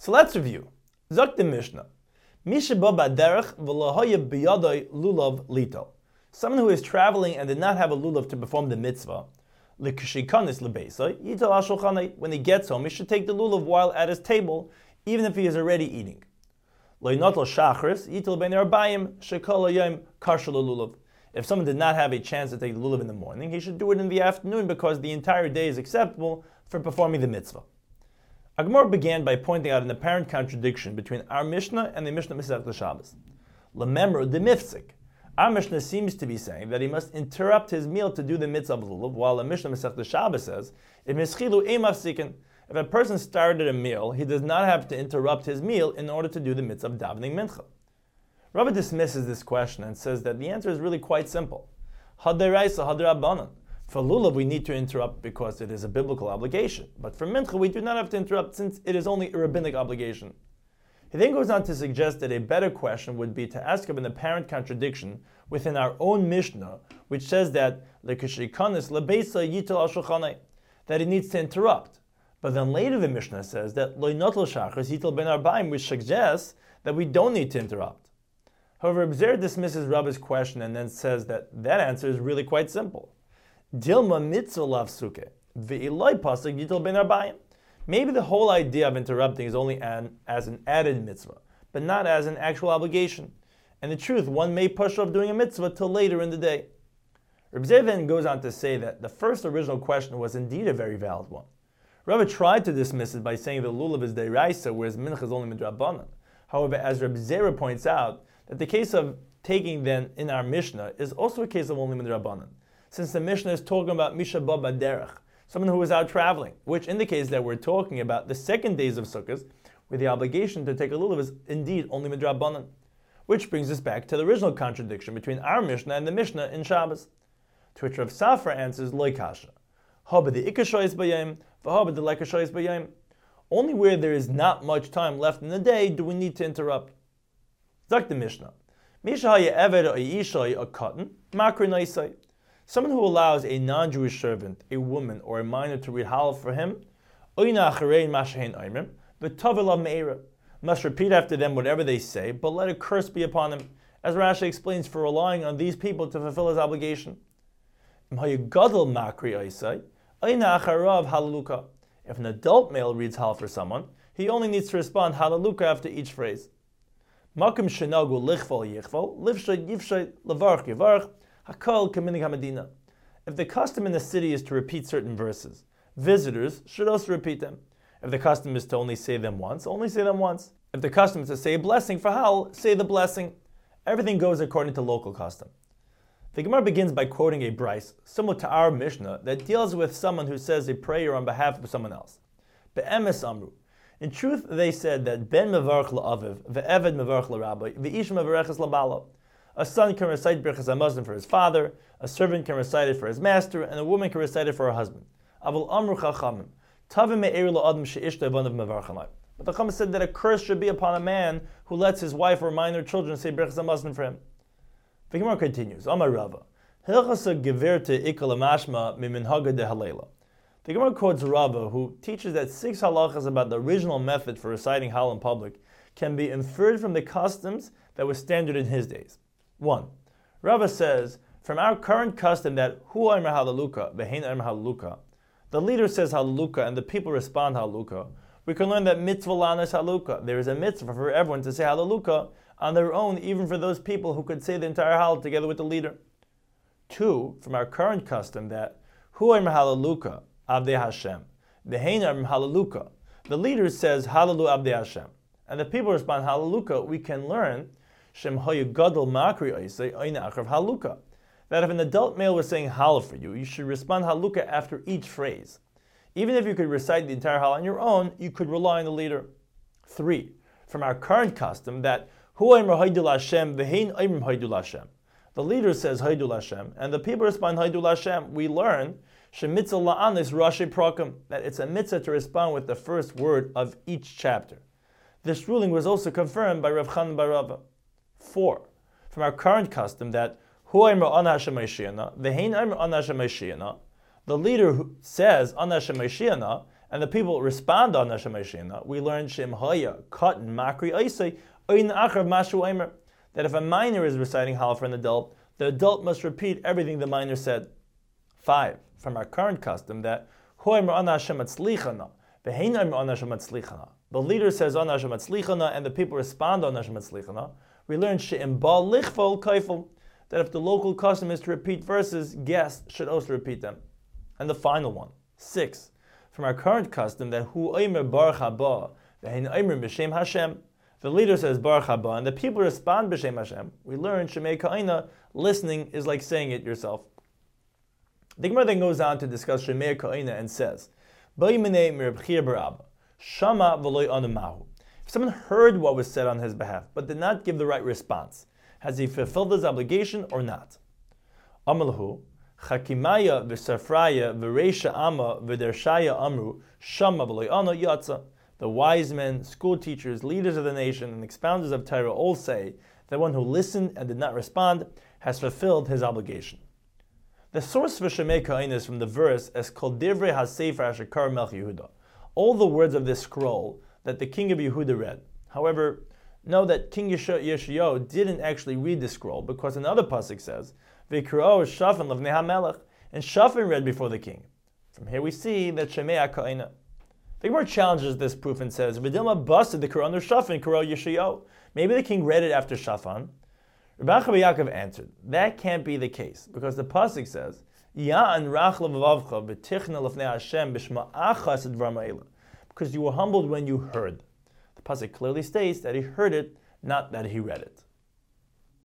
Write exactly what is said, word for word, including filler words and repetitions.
So let's review. Zok the Mishnah. Misha ba b'derech v'lo haya b'yadoi lulav lito. Someone who is traveling and did not have a lulav to perform the mitzvah, when he gets home, he should take the lulav while at his table, even if he is already eating. If someone did not have a chance to take the lulav in the morning, he should do it in the afternoon because the entire day is acceptable for performing the mitzvah. Agmor began by pointing out an apparent contradiction between our Mishnah and the Mishnah Masechta Shabbos. Lememro de mifzik. Our Mishnah seems to be saying that he must interrupt his meal to do the mitzvah of lulav, while the Mishnah Masechta Shabbos says, if a person started a meal, he does not have to interrupt his meal in order to do the mitzvah of davening mincha. Rava dismisses this question and says that the answer is really quite simple. Hadaraisa hadarabanan. For lulav we need to interrupt because it is a biblical obligation, but for mincha we do not have to interrupt since it is only a rabbinic obligation. He then goes on to suggest that a better question would be to ask of an apparent contradiction within our own Mishnah, which says that that he needs to interrupt. But then later the Mishnah says that which suggests that we don't need to interrupt. However, Abzer dismisses Rabbi's question and then says that that answer is really quite simple. Dilma mitzvah lav suke, ve'iloi pasuk yitel ben arbayim. Maybe the whole idea of interrupting is only an, as an added mitzvah, but not as an actual obligation. And the truth, one may push off doing a mitzvah till later in the day. Reb Zeir then goes on to say that the first original question was indeed a very valid one. Rabbi tried to dismiss it by saying the lulav is deraisa, whereas mincha is only midrabanan. However, as Reb Zeir points out, that the case of taking then in our Mishnah is also a case of only midrabanan, since the Mishnah is talking about misha ba b'derech, someone who is out traveling, which indicates that we're talking about the second days of Sukkot, where the obligation to take a lulav is indeed only midrabanan. Which brings us back to the original contradiction between our Mishnah and the Mishnah in Shabbos. To which Rav Safra answers, Loi kasha. Haba the ikashoyis bayayim, v'haba the lekashoyis bayayim. Only where there is not much time left in the day do we need to interrupt. Zak the Mishnah. Misha haya eved or yishay a cotton, makri naisai. Someone who allows a non-Jewish servant, a woman, or a minor to read halal for him, must repeat after them whatever they say, but let a curse be upon him, as Rashi explains, for relying on these people to fulfill his obligation. If an adult male reads halal for someone, he only needs to respond halaluka after each phrase. If the custom in the city is to repeat certain verses, visitors should also repeat them. If the custom is to only say them once, only say them once. If the custom is to say a blessing for halal, say the blessing. Everything goes according to local custom. The Gemara begins by quoting a brais, similar to our Mishnah, that deals with someone who says a prayer on behalf of someone else. Be'emes amru. In truth, they said that ben mevarch la'aviv, ve'eved mevarch la'rabbi, ve'ish mevareches la'balo. A son can recite Birchas HaMazon for his father, a servant can recite it for his master, and a woman can recite it for her husband. Avol amru chachamim, tavim me'er la'adam she'ishta evanav mevarchanai. But the Chacham said that a curse should be upon a man who lets his wife or minor children say Birchas HaMazon for him. The Gemara continues, Amar Rava, Hilchasa gewirte ikal mashma miminhaga de halela. The Gemara quotes Rava, who teaches that six halachas about the original method for reciting halal in public can be inferred from the customs that were standard in his days. One, Rava says, from our current custom that hu aimer halaluka, vehein aimer halaluka, the leader says halaluka and the people respond halaluka, we can learn that mitzvah lanas halaluka. There is a mitzvah for everyone to say halaluka on their own, even for those people who could say the entire halal together with the leader. Two, from our current custom that hu aimer halaluka, Abdei Hashem, vehein aimer halaluka, the leader says halalu Abdei Hashem, and the people respond halaluka, we can learn Shem Hoyu Gadol Makri Oisei Oina Achrav Haluka. That if an adult male was saying halal for you, you should respond haluka after each phrase. Even if you could recite the entire halal on your own, you could rely on the leader. Three, from our current custom that Hu Aimer Haidul Hashem Vehein Aimer Haidul Hashem. The leader says Haidul Hashem, and the people respond Haidul Hashem. We learn Shem Mitzvah La'anis Rashi Prakim, that it's a mitzvah to respond with the first word of each chapter. This ruling was also confirmed by Rav Chanan bar Rava. Four, from our current custom that Hu Aimer Ana Hashem Mashiach, Vehein Aimer Ana Hashem Mashiach, the leader who says Ana Hashem Mashiach, and the people respond on Hashem Yishena, we learn Shem Haya, Katan, Makri Aisei, Oin Achrav Mashu Eimer, that if a minor is reciting Hal for an adult, the adult must repeat everything the minor said. Five, from our current custom that Hoimer Ana Hashem Atzlichana, Veheinaimer Ana Hashem Atzlichana. The leader says Ana Hashem Atzlichana, and the people respond on Hashem Atzlichana. We learn She'im Ba Lichfol Kaifel, that if the local custom is to repeat verses, guests should also repeat them. And the final one, six, from our current custom that Hu Oimer Baruch Haba, Vehein Oimer B'Shem Hashem, the leader says Baruch Haba, and the people respond B'Shem Hashem. We learn Shemei Ka'ina, listening is like saying it yourself. The Gemara then goes on to discuss Shemei Ka'ina and says, Ba'imene Mirabchir Barabba, Shama V'loi Anamahu. If someone heard what was said on his behalf, but did not give the right response, has he fulfilled his obligation or not? Amalhu, Chakimaya V'Safraya V'Reisha Amma V'Dershaya Amru, Shama V'loi Ana Yatza. The wise men, school teachers, leaders of the nation, and expounders of Torah all say that one who listened and did not respond has fulfilled his obligation. The source for Shemei Ka'ina is from the verse as Kol Divrei HaSefer Asher Kara Melech Yehuda, all the words of this scroll that the king of Yehuda read. However, know that King Yeshayahu didn't actually read the scroll because another pasuk says, V'Yikra'o Shaphan Levnei HaMelech, and Shaphan read before the king. From here we see that Shemei Ka'ina. The Gemara challenges this proof and says, V'Dilma busted the Quran of Shaphan, Quran Yeshayahu. Maybe the king read it after Shaphan. Rabbi Yaakov answered, that can't be the case, because the pasuk says, Ya'an rach levavcha v'tichna lefnei Hashem b'shma achas edvar ma'ila, because you were humbled when you heard. The pasuk clearly states that he heard it, not that he read it.